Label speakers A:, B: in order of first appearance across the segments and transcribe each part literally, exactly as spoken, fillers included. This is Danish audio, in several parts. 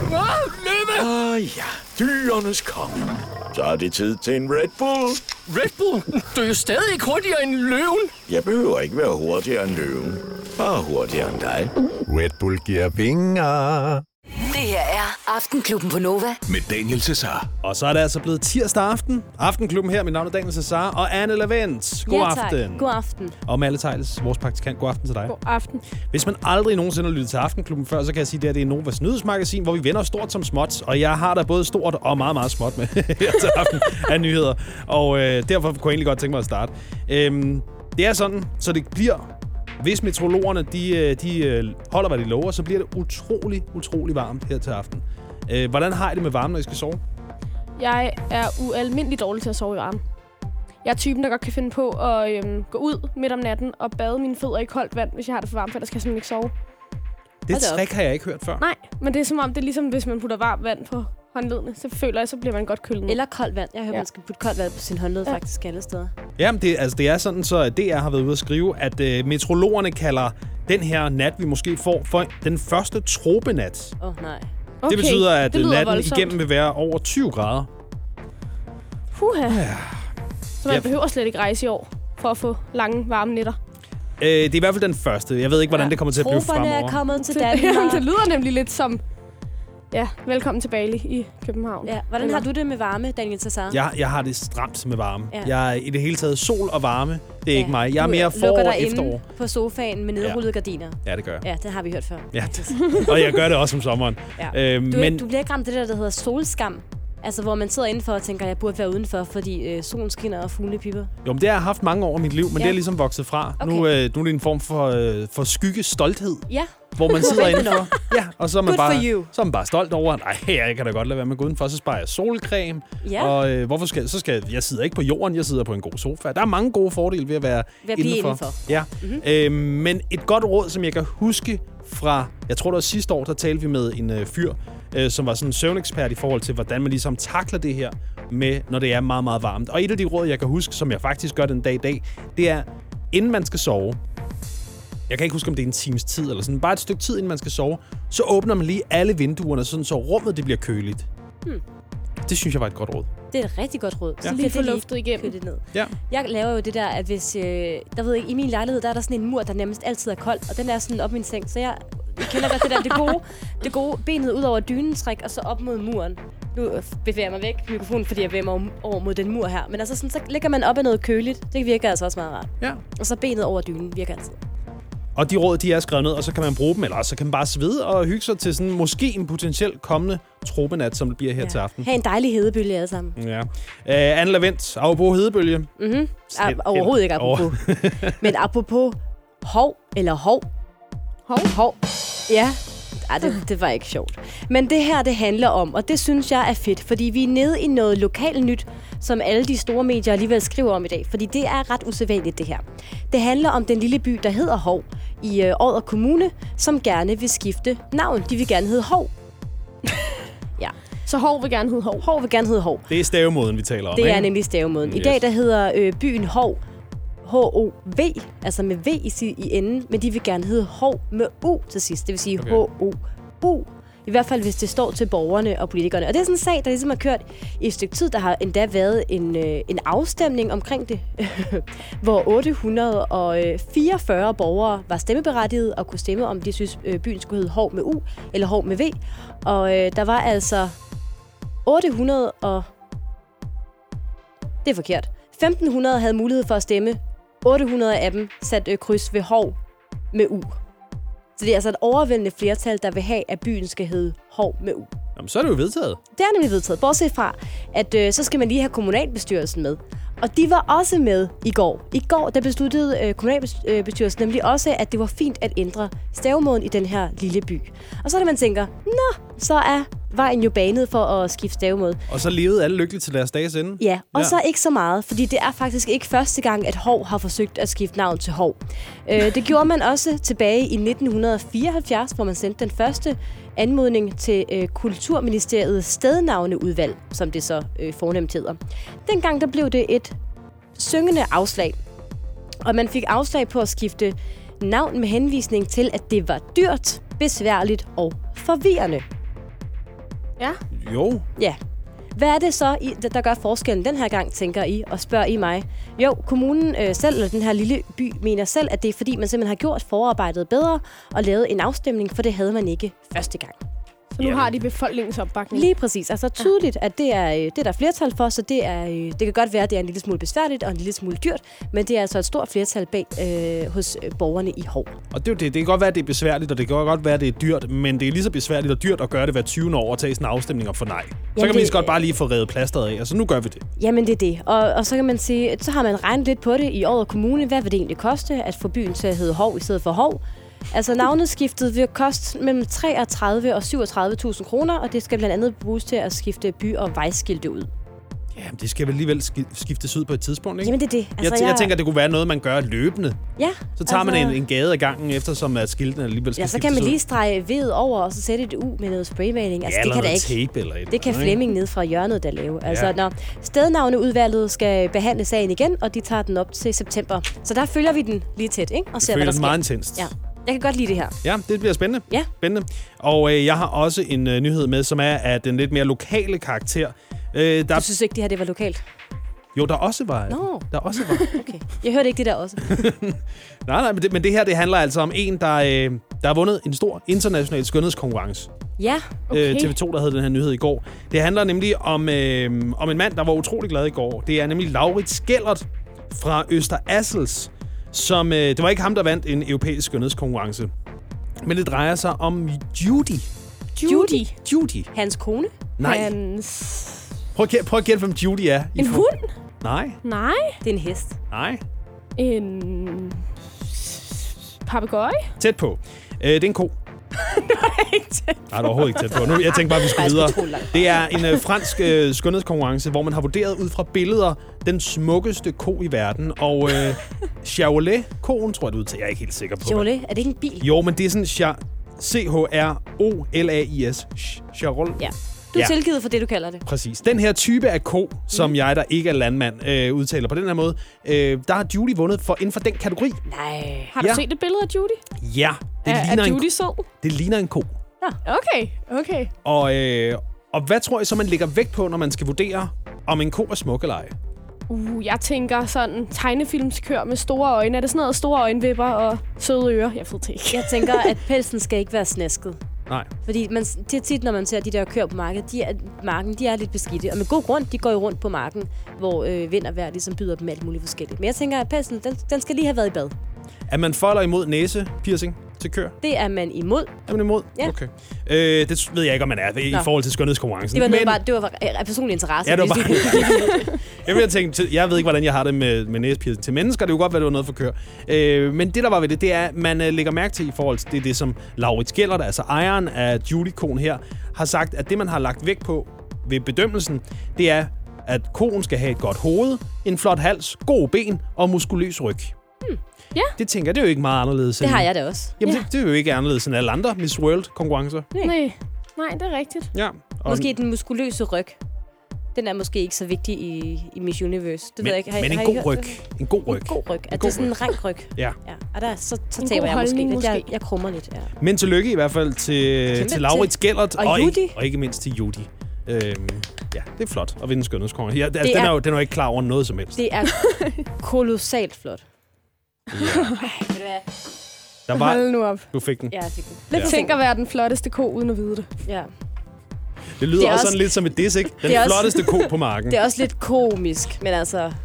A: Løve!
B: Ah ja, dyrenes konge. Så er det tid til en Red Bull.
A: Red Bull? Du er jo stadig ikke hurtigere end løven.
B: Jeg behøver ikke være hurtigere end løven. Bare hurtigere end dig.
C: Red Bull giver vinger.
D: Det her er Aftenklubben på Nova.
E: Med Daniel Cesar.
F: Og så er det altså blevet tirsdag aften. Aftenklubben her, mit navn er Daniel Cesar og Anne Lavent. God
G: ja,
F: aften.
G: God aften.
F: Og Malle Theils, vores praktikant. God aften til dig.
H: God aften.
F: Hvis man aldrig nogensinde har lyttet til Aftenklubben før, så kan jeg sige, at det er Novas nyhedsmagasin, hvor vi vender stort som småt. Og jeg har da både stort og meget, meget småt med her til aften af nyheder. Og øh, derfor kunne jeg egentlig godt tænke mig at starte. Øhm, det er sådan, så det bliver... Hvis meteorologerne de, de holder, hvad de lover, så bliver det utrolig, utrolig varmt her til aften. Øh, hvordan har I det med varme, når I skal sove?
H: Jeg er ualmindelig dårlig til at sove i varme. Jeg er typen, der godt kan finde på at øhm, gå ud midt om natten og bade mine fødder i koldt vand, hvis jeg har det for varmt, for der skal jeg simpelthen ikke sove.
F: Det trick har jeg ikke hørt før.
H: Nej, men det er som om, det er ligesom, hvis man putter varmt vand på håndledene, så føler jeg, så bliver man godt kølet ned.
G: Eller koldt vand. Jeg hører,
H: ja.
G: man skal putte koldt vand på sin håndled ja. faktisk alle steder.
F: Jamen, det, altså, det er sådan, så D R har været ude at skrive, at øh, meteorologerne kalder den her nat, vi måske får, for den første tropenat.
G: Åh, oh, nej.
H: Okay,
F: det betyder, at
H: det
F: natten
H: voldsomt.
F: igennem vil være over tyve grader.
H: Puha.
F: Ja.
H: Så man
F: Ja.
H: behøver slet ikke rejse i år for at få lange, varme nætter.
F: Øh, det er i hvert fald den første. Jeg ved ikke, hvordan ja. det kommer til at blive
G: Troperne
F: fremover.
G: er kommet til
H: Det,
G: Danmark.
H: det lyder nemlig lidt som... Ja, velkommen til Bali i København.
G: Ja, hvordan
H: Eller?
G: har du det med varme, Daniel Cesar?
F: Jeg, jeg har det stramt med varme.
G: Ja.
F: Jeg er i det hele taget sol og varme. Det er
G: ja.
F: ikke mig. Jeg er
G: Du
F: mere
G: lukker
F: forår og
G: dig
F: efterår.
G: inde på sofaen med nedrullede ja. gardiner.
F: Ja, det gør jeg.
G: Ja, det har vi hørt før.
F: Ja, og jeg gør det også om sommeren.
G: Ja.
F: Øh,
G: Du,
F: men
G: du bliver ikke ramt det der, der hedder solskam. Altså, hvor man sidder indenfor og tænker, at jeg burde være udenfor, fordi øh, solen skinner og fuglene pipper.
F: jo, men det har jeg haft mange år i mit liv, men
G: Ja.
F: det er ligesom vokset fra.
G: Okay.
F: Nu, øh, nu er det en form for, øh, for skygge-stolthed,
G: Ja.
F: hvor man sidder indenfor. Ja, og så er man,
G: Good for
F: bare,
G: you.
F: så er man bare stolt over, nej, jeg kan da godt lade være med at gå udenfor, så sparer jeg solcreme.
G: Ja.
F: Og øh, hvorfor skal, så skal jeg, jeg sidder ikke på jorden, jeg sidder på en god sofa. Der er mange gode fordele ved at være
G: Ved at blive
F: indenfor.
G: indenfor.
F: Ja.
G: Mhm.
F: Øh, men et godt råd, som jeg kan huske fra, jeg tror det var sidste år, der talte vi med en øh, fyr, øh, som var sådan en søvnekspert i forhold til, hvordan man ligesom takler det her med, når det er meget, meget varmt. Og et af de råd, jeg kan huske, som jeg faktisk gør den dag i dag, det er, inden man skal sove, jeg kan ikke huske, om det er en times tid eller sådan, bare et stykke tid, inden man skal sove, så åbner man lige alle vinduerne, sådan så rummet det bliver køligt.
G: Hmm.
F: Det synes jeg var et godt råd.
G: Det er et rigtig godt råd.
F: Ja.
G: Så
H: Lige få
G: kan det
H: luftet igennem.
G: køle det ned.
F: Ja.
G: Jeg laver jo det der, at hvis... Øh, der ved jeg, i min lejlighed, der er der sådan en mur, der nærmest altid er kold, og den er sådan op min seng, så jeg, jeg kender godt det der, det gode, det gode benet ud over dynentræk, og så op mod muren. Nu bevæger jeg mig væk fra mikrofonen, fordi jeg bevæger mig over mod den mur her. Men altså sådan, så ligger man op af noget køligt. Det virker altså også meget rart.
F: Ja.
G: Og så benet over dynen virker altid.
F: Og de råd, de er skrevet ned, og så kan man bruge dem, eller også så kan man bare svede og hygge sig til sådan måske en potentielt kommende tropenat, som det bliver her ja. til aften.
G: Ha' en dejlig hedebølge alle sammen.
F: Ja. Uh, Anne Lavent, apropos hedebølge.
G: Mhm. Overhovedet ikke apropos. Men apropos hov eller hov.
H: Hov?
G: Hov. Ja. Ej, det, det var ikke sjovt. Men det her, det handler om, og det synes jeg er fedt, fordi vi er nede i noget lokalt nyt, som alle de store medier alligevel skriver om i dag, fordi det er ret usædvanligt, det her. Det handler om den lille by, der hedder Hov i øh, Odder Kommune, som gerne vil skifte navn. De vil gerne hedde Hov. Ja.
H: Så Hov vil gerne hedde Hov.
G: Hov vil gerne hedde Hov.
F: Det er stavemåden, vi taler om,
G: Det
F: ikke?
G: er nemlig stavemåden. I
F: Yes.
G: dag, der hedder øh, byen Hov H O V, altså med V i, si- i enden, men de vil gerne hedde Hov med U til sidst. Det vil sige
F: Okay.
G: H O U. I hvert fald, hvis det står til borgerne og politikerne. Og det er sådan en sag, der ligesom har kørt i et stykke tid. Der har endda været en, øh, en afstemning omkring det, hvor otte hundrede fireogfyrre borgere var stemmeberettigede og kunne stemme, om de synes, øh, byen skulle hedde Hov med U eller Hov med V. Og øh, der var altså otte hundrede og... Det er forkert. femten hundrede havde mulighed for at stemme. otte hundrede af dem satte øh, kryds ved Hov med U. Så det er altså et overvældende flertal, der vil have, at byen skal hedde Hov med U.
F: Jamen, så er det jo vedtaget.
G: Det er nemlig vedtaget. Bortset fra, at øh, så skal man lige have kommunalbestyrelsen med. Og de var også med i går. I går der besluttede øh, kommunalbestyrelsen nemlig også, at det var fint at ændre stavemåden i den her lille by. Og så er det, man tænker, nå, så er vejen jo banet for at skifte stavemåde.
F: Og så levede alle lykkeligt til deres dages ende.
G: Ja, og
F: Ja.
G: ja. så ikke så meget, fordi det er faktisk ikke første gang, at Hov har forsøgt at skifte navn til Hov. Øh, det gjorde man også tilbage i nitten fireoghalvfjerds, hvor man sendte den første anmodning til øh, Kulturministeriets stednavneudvalg, som det så øh, fornemt hedder. Dengang der blev det et syngende afslag, og man fik afslag på at skifte navn med henvisning til, at det var dyrt, besværligt og forvirrende.
H: Ja.
F: Jo.
G: Ja. Hvad er det så, I, der gør forskellen den her gang, tænker I, og spørger I mig? Jo, kommunen øh, selv, eller den her lille by, mener selv, at det er fordi, man simpelthen har gjort forarbejdet bedre og lavet en afstemning, for det havde man ikke første gang.
H: Så nu har de befolkningens opbakning.
G: Lige præcis. Altså tydeligt, at det er, det er der flertal for, så det, er, det kan godt være, at det er en lille smule besværligt og en lille smule dyrt, men det er altså et stort flertal bag øh, hos borgerne i Hov.
F: Og det, er jo det. det kan godt være, at det er besværligt, og det kan godt være, at det er dyrt, men det er lige så besværligt og dyrt at gøre det hver tyvende år og tage sådan en afstemning og få nej. Så
G: Jamen
F: kan man lige
G: det-
F: så godt bare lige få revet plasteret af, og så nu gør vi det.
G: Jamen det er det. Og, og så kan man sige, så har man regnet lidt på det i Odder Kommune. Hvad vil det egentlig koste at få byen til at hedde Hov i stedet for Hov? Altså navneskiftet vil koste mellem treogtredive og syvogtredive tusind kroner, og det skal blandt andet bruges til at skifte by- og vejskilte ud.
F: Jamen, det skal vel alligevel ski- skiftes ud på et tidspunkt, ikke?
G: Jamen det er det.
F: Altså, jeg, jeg tænker, det kunne være noget, man gør løbende.
G: Ja.
F: Så tager
G: altså,
F: man en, en gade af gangen, eftersom at skiltene alligevel skal
G: Ja, så
F: skiftes
G: kan man
F: ud.
G: lige strege ved over, og så sætte et U med noget spraymaling. Altså,
F: Ja,
G: det kan da
F: noget
G: ikke.
F: tape eller et
G: Det kan
F: eller andet,
G: Flemming ned fra hjørnet, der lave. Altså,
F: Ja.
G: når stednavneudvalget skal behandle sagen igen, og de tager den op til september. Så der følger vi den lige tæt, ikke? Og
F: Vi
G: ser,
F: føler
G: hvad der
F: den
G: sker.
F: meget intenst.
G: Ja. Jeg kan godt lide det her.
F: Ja, det bliver spændende.
G: Ja.
F: Spændende. Og øh, jeg har også en øh, nyhed med, som er af den lidt mere lokale karakter. Øh, der,
G: Du synes ikke, det her det var lokalt?
F: jo, der også var.
G: Nå.
F: Der også var.
G: Okay. Jeg hørte ikke det der også.
F: nej, nej, men det, men det her, det handler altså om en, der, øh, der har vundet en stor international skønhedskonkurrence.
G: Ja.
F: Okay.
H: Okay.
F: Øh, T V to, der havde den her nyhed i går. Det handler nemlig om, øh, om en mand, der var utrolig glad i går. Det er nemlig Laurits Skellert fra Øster Assels, som... Øh, det var ikke ham, der vandt en europæisk skønhedskonkurrence. Men det drejer sig om Judy.
H: Judy.
F: Judy.
G: Hans kone?
F: Nej.
H: Hans...
F: Prøv at, gæ- prøv at gætte, hvem Judy er. I
H: En
F: for-
H: hund?
F: Nej.
H: Nej.
G: Det er en hest.
F: Nej.
H: En... Papegøje?
F: Tæt på. Øh, det er en ko. Nej, det er overhovedet ikke tæt på. Nu, jeg tænkte bare, vi skulle
G: Faktisk
F: videre.
G: utroligt langt.
F: Det er en øh, fransk øh, skønhedskonkurrence, hvor man har vurderet ud fra billeder den smukkeste ko i verden. Og øh, Chevrolet-koen, tror jeg, det ud til. Jeg er ikke helt sikker på.
G: Chevrolet? Er det ikke en bil?
F: Jo, men det er sådan Cha- C H R O L A I S. Ch- Chevrolet.
G: Ja. Du er
F: Ja.
G: tilgivet for det, du kalder det.
F: Præcis. Den her type af ko, som jeg, der ikke er landmand, øh, udtaler på den her måde, øh, der har Judy vundet for, inden for den kategori.
G: Nej.
H: Har du
F: Ja.
H: set et billede af Judy?
F: Ja, det,
H: Er,
F: ligner,
H: er
F: en,
H: Judy sød?
F: det ligner en ko.
H: Okay, okay.
F: Og, øh, og hvad tror I så, man lægger vægt på, når man skal vurdere, om en ko er smuk eller ej?
H: Uh, jeg tænker sådan tegnefilmskør med store øjne. Er det sådan noget store øjenvipper og søde ører? Jeg ved det ikke.
G: Jeg tænker, at pelsen skal ikke være snæsket.
F: Nej.
G: Fordi man, det er tit, når man ser de der køer på markedet, de er, marken, de er lidt beskidte. Og med god grund, de går jo rundt på marken, hvor øh, vind og vejr ligesom byder dem alt muligt forskelligt. Men jeg tænker, at pelsen, den, den skal lige have været i bad.
F: Er man for eller imod næsepiercing til køer?
G: Det er man imod.
F: Er man imod?
G: Ja.
F: Okay. Øh, det ved jeg ikke, om man er i
G: Nå.
F: forhold til skønhedskonkurrencen.
G: Det var, noget,
F: Men
G: bare, det var af personlig interesse.
F: Ja, det var
G: Hvis
F: bare-
G: du-
F: jeg, vil tænke, til- jeg ved ikke, hvordan jeg har det med, med næsepiercing til mennesker. Det kunne godt være, det var noget for køer. Øh, men det, der var ved det, det er, at man øh, lægger mærke til i forhold til det, det som Laurits Skellert, altså ejeren af Judy-koen her, har sagt, at det, man har lagt vægt på ved bedømmelsen, det er, at koen skal have et godt hoved, en flot hals, gode ben og muskuløs ryg.
G: Hmm.
H: Ja.
F: Det tænker jeg, det er jo ikke meget anderledes.
G: Det
F: end-
G: har jeg da også.
F: Jamen,
H: Ja.
F: det, det er jo ikke anderledes end alle andre Miss World-konkurrencer.
G: Nej.
H: Nej, nej, det er rigtigt.
F: Ja. Og
G: Måske den muskuløse ryg. Den er måske ikke så vigtig i, i Miss Universe. Det
F: men,
G: ved jeg ikke. Har,
F: men
G: har
F: en
G: I
F: god
G: hørt
F: ryg.
G: det?
F: En god ryg.
G: En god ryg. Er
F: god
G: det sådan
F: ryg.
G: en rank ryg?
F: Ja.
G: Ja. Og der, så, så
H: En
G: taber
H: god
G: jeg måske
H: holdning,
G: lidt. Jeg,
H: måske.
G: jeg krummer lidt, ja.
F: Men tillykke i hvert fald til,
G: Kæmpe
F: til Laurits Skellert.
G: og
F: ikke,
G: Judy.
F: og ikke mindst til Judy. Øhm, ja, det er flot at vinde skønhedskonkurrence. Ja, altså,
G: Det
F: den, er
G: er-
F: jo, den er jo ikke klar over noget som helst.
G: Det er kolossalt flot.
F: Ja.
G: Ej, ved du hvad?
F: Der var,
H: Hold nu op.
F: du fik den.
G: Ja, jeg fik den.
H: Lidt
F: Ja.
H: tænk at være den flotteste ko, uden at vide det.
G: Ja.
F: Det lyder
G: Det er
F: også
G: også-
F: sådan lidt som et diss, ikke? Den
G: det er også-
F: flotteste ko på marken.
G: Det er også lidt komisk, men altså... Ja.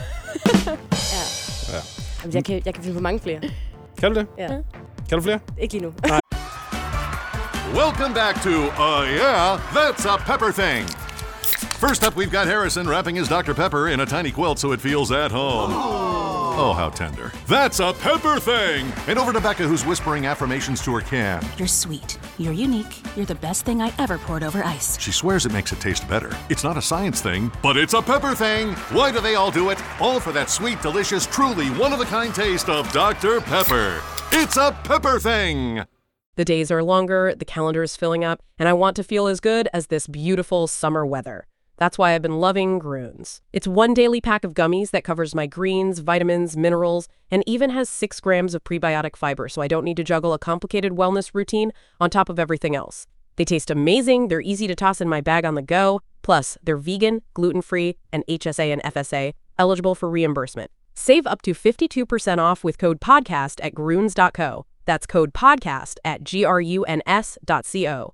F: Ja.
G: Jamen, jeg, kan, jeg kan finde på mange flere.
F: Kan du det?
G: Ja.
F: Kan du flere?
G: Ikke lige nu.
E: Welcome back to Uh Yeah, That's a Pepper Thing. First up, we've got Harrison wrapping his Doctor Pepper in a tiny quilt so it feels at home. Oh, how tender. That's a Pepper Thing! And over to Becca, who's whispering affirmations to her can.
I: You're sweet. You're unique. You're the best thing I ever poured over ice.
E: She swears it makes it taste better. It's not a science thing, but it's a pepper thing. Why do they all do it? All for that sweet, delicious, truly one-of-a-kind taste of Doctor Pepper. It's a pepper thing!
J: The days are longer, the calendar is filling up, and I want to feel as good as this beautiful summer weather. That's why I've been loving Groons. It's one daily pack of gummies that covers my greens, vitamins, minerals, and even has six grams of prebiotic fiber, so I don't need to juggle a complicated wellness routine on top of everything else. They taste amazing, they're easy to toss in my bag on the go, plus they're vegan, gluten-free, and H S A and F S A, eligible for reimbursement. Save up to fifty-two percent off with code PODCAST at grunes dot co. That's code PODCAST at G R U N S dot co.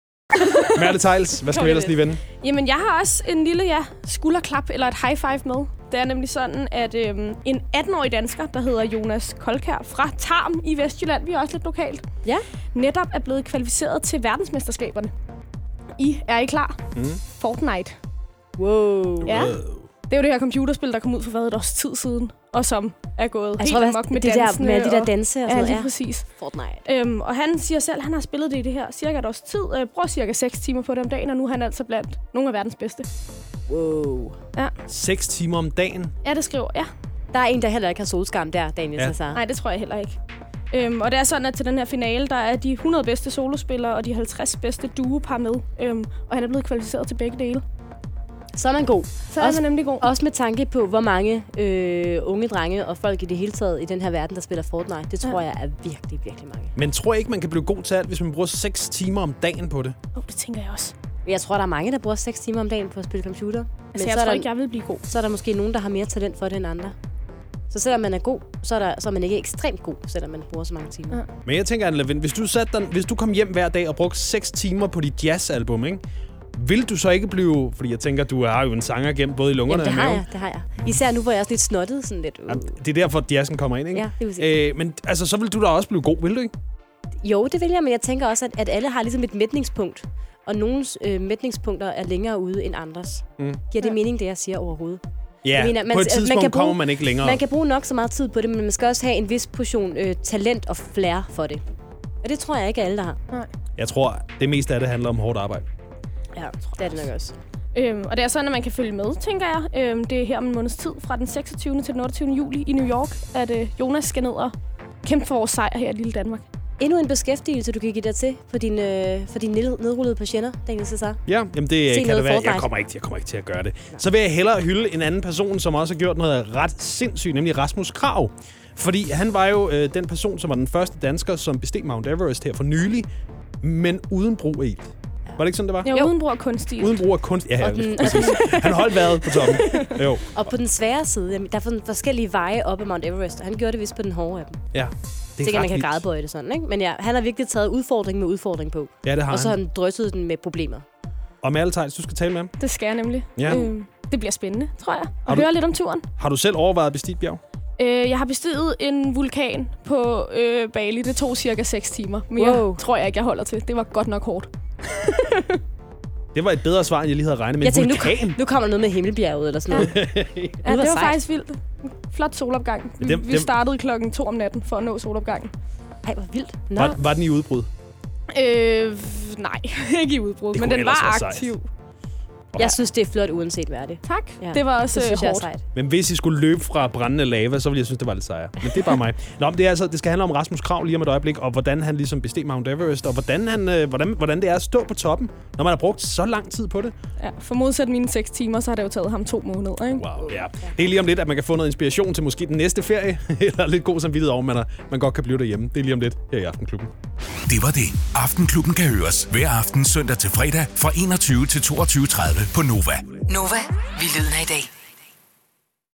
F: Mærte Theils, hvad skal vi ellers lige vende?
H: Jamen, jeg har også en lille ja, skulderklap eller et high five med. Det er nemlig sådan, at øhm, en atten-årig dansker, der hedder Jonas Kolkær fra Tarm i Vestjylland, vi er også lidt lokalt,
G: Ja.
H: netop er blevet kvalificeret til verdensmesterskaberne. I er I klar?
F: Mm.
H: Fortnite.
G: Wow.
H: Ja. Det er jo det her computerspil, der kom ud for hvad, et års tid siden, og som er gået
G: Jeg
H: helt
G: tror,
H: amok med
G: det
H: dansene.
G: der, med alle de der
H: og-
G: danse og sådan
H: Ja,
G: noget.
H: lige
G: Ja.
H: præcis.
G: Fortnite.
H: Øhm, og han siger selv, at han har spillet det i det her cirka et års tid. Øh, bruger cirka seks timer på det om dagen, og nu er han altså blandt nogle af verdens bedste.
G: Wow.
H: Ja,
F: Seks timer om dagen.
H: ja det skriver jeg.
G: Der er en, der heller ikke har solskam der, Daniel
F: Ja.
G: Cesar.
H: Nej, det tror jeg heller ikke. Øhm, og det er sådan, at til den her finale, der er de hundrede bedste solospillere og de halvtreds bedste duopar med. Øhm, og han er blevet kvalificeret til begge dele.
G: Så er man god.
H: Så er
G: Også-
H: man nemlig god.
G: Også med tanke på, hvor mange øh, unge drenge og folk i det hele taget i den her verden, der spiller Fortnite. Det tror
H: Ja.
G: jeg er virkelig, virkelig mange.
F: Men tror jeg ikke, man kan blive god til alt, hvis man bruger seks timer om dagen på det?
H: Åh, oh, det tænker jeg også.
G: Jeg tror, der er mange, der bruger seks timer om dagen på at spille computer. Men
H: Altså,
G: så
H: jeg
G: er
H: tror
G: der,
H: ikke, jeg vil blive god.
G: så er der måske nogen, der har mere talent for det end andre. Så selvom man er god, så er, der, så er man ikke ekstremt god, selvom man bruger så mange timer.
H: Ja.
F: Men jeg tænker, Anne Lavind, hvis du, satte dig, hvis du kom hjem hver dag og brugte seks timer på dit jazzalbum, ikke? Vil du så ikke blive... Fordi jeg tænker, du har jo en sanger gemt både i lungerne
G: Jamen, det
F: og
G: har
F: maven.
G: jeg, det har jeg. Især nu, hvor jeg er også lidt snottet, sådan lidt... Uh.
F: Jamen, det er derfor, at jazzen kommer ind, ikke?
G: Ja, det er præcis.
F: øh, Men altså, så vil du da også blive god, vil du ikke?
G: Jo, det vil jeg, men jeg tænker også, at, at alle har ligesom et mætningspunkt. Og nogens øh, mætningspunkter er længere ude end andres.
F: Mm.
G: Giver det
H: Ja.
G: mening, det jeg siger overhovedet?
F: Ja,
G: Jeg mener, man-
F: på et
G: altså, man
F: tidspunkt
G: kan bruge-
F: kommer man ikke længere.
G: Man kan bruge nok så meget tid på det, men man skal også have en vis portion øh, talent og flair for det. Og det tror jeg ikke, alle der har.
F: Jeg tror, det meste af det handler om hårdt arbejde.
G: Ja, det er det nok også.
H: Øhm, og det er sådan, at man kan følge med, tænker jeg. Øhm, det er her om en måneds tid, fra den seksogtyvende til den otteogtyvende juli i New York, at øh, Jonas skal ned og kæmpe for vores sejr her i lille Danmark.
G: Endnu en beskæftigelse, du kan give dig til for din, øh, for din ned- nedrullede patienter, Daniel Cesar.
F: Ja, jamen det
G: Se
F: kan
G: noget
F: det være.
G: Fortnite.
F: Jeg kommer, ikke, jeg kommer ikke til at gøre det. Så vil jeg hellere hylde en anden person, som også har gjort noget ret sindssygt, nemlig Rasmus Krag. Fordi han var jo øh, den person, som var den første dansker, som besteg Mount Everest her for nylig, men uden brug af ilt. Var det ikke sådan, det var?
H: Jo, uden brug af kunstig.
F: Uden brug af kunst. Ja,
G: Og den-
F: præcis. Han holdt vejret på toppen. Jo.
G: Og på den svære side, jamen, der er for- forskellige veje op ad Mount Everest, og han gjorde det vist på den hårde af dem.
F: Ja.
G: Det
F: Det
G: kan
F: er
G: man
F: ret
G: kan
F: vildt.
G: grædebøje det sådan, ikke? Men ja, han har virkelig taget udfordring med udfordring på.
F: Ja, det har
G: Og så har
F: han.
G: han drysset den med problemer.
F: Og Malte Theils, du skal tale med ham.
H: Det skal jeg nemlig.
F: Ja.
H: Øhm, det bliver spændende, tror jeg.
F: Har
H: At
F: du-
H: høre lidt om turen.
F: Har du selv overvejet at bestige et bjerg?
H: Øh, jeg har bestiget en vulkan på øh, Bali. Det tog cirka seks timer. Mere
G: Wow.
H: tror jeg ikke, jeg holder til. Det var godt nok hårdt.
F: Det var et bedre svar, end jeg lige havde regnet med.
G: Jeg tænkte,
F: vulkan.
G: nu, nu kommer noget med Himmelbjerget eller sådan noget.
H: Ja, det var
G: sejt.
H: faktisk vildt. Flot solopgang. Vi,
F: Dem-
H: vi
F: dem-
H: startede klokken to om natten for at nå solopgangen.
G: Ej, hvor vildt. Nå.
F: Var, var den i udbrud?
H: Øh, nej, ikke i udbrud,
F: Det
H: men
F: kunne
H: den
F: ellers
H: var
F: være sejt.
H: aktiv.
G: Jeg synes, det er flot uanset hvad det.
H: Tak.
G: Ja.
H: Det var også
G: Det synes
H: øh,
G: jeg er
H: hårdt.
G: sejt.
F: Men hvis I skulle løbe fra brændende lava, så ville jeg synes, det var lidt sejere. Men det er bare mig. Nå, men det, er altså, det skal handle om Rasmus Krag lige om et øjeblik, og hvordan han ligesom besteg Mount Everest, og hvordan, han, øh, hvordan, hvordan det er at stå på toppen, når man har brugt så lang tid på det.
H: Ja, for modsat mine seks timer, så har det jo taget ham to måneder, ikke?
F: Wow, ja. Det er lige om lidt, at man kan få noget inspiration til måske den næste ferie, eller lidt god samvittighed over, at man, er, man godt kan blive derhjemme. Det er lige om lidt her i Aftenklubben.
K: Det var det. Aftenklubben kan høres hver aften søndag til fredag fra enogtyve til toogtyve tredive på Nova.
D: Nova, vi lyder i dag.